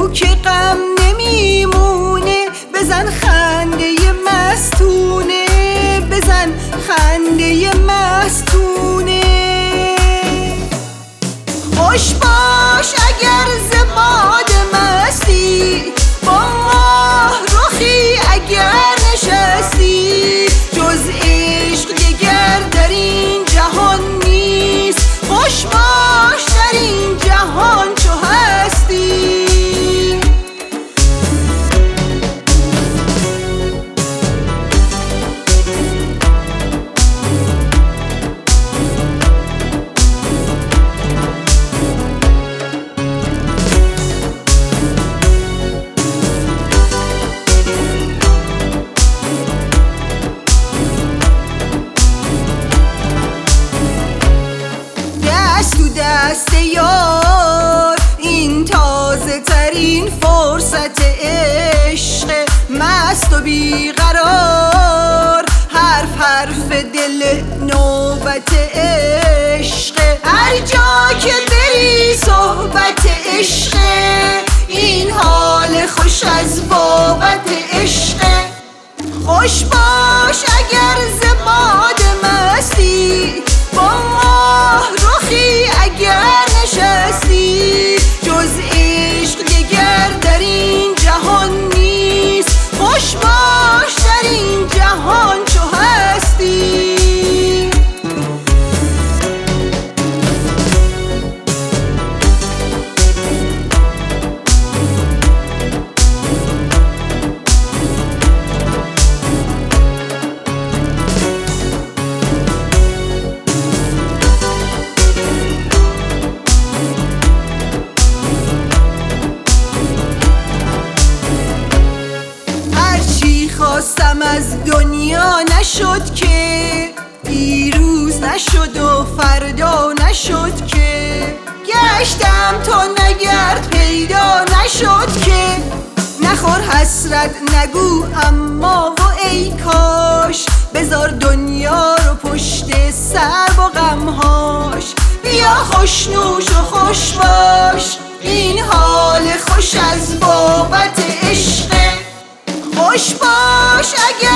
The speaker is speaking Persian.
بگو که غم نمیمونه، بزن خنده مستونه، بزن خنده مستونه. خوش باش اگر ز باد مستی، با ماه رخی اگر نشستی، جز عشق دگر در این جهان نیست. خوش باش در این جهان چو هستی. دست یار این تازه ترین فرصت عشق، مست و بیقرار حرف دل نوبت عشق. هر جا که بری صحبت عشق، این حال خوش از بابت عشق. خوش باش اگر ز باد مستی، با ماه رخی اگر نشستی، جز عشق دگر در این جهان نیست. خوش باش در این جهان چو هستی. خواستم از دنیا نشد که، دیروز نشد و فردا نشد که، گشتم تا نگرد پیدا نشد که. نخور حسرت نگو اما و ای کاش، بذار دنیا رو پشت سر با غمهاش. بیا خوشنوش و خوش باش، این حال خوش از بابت عشق. خوش باش اگر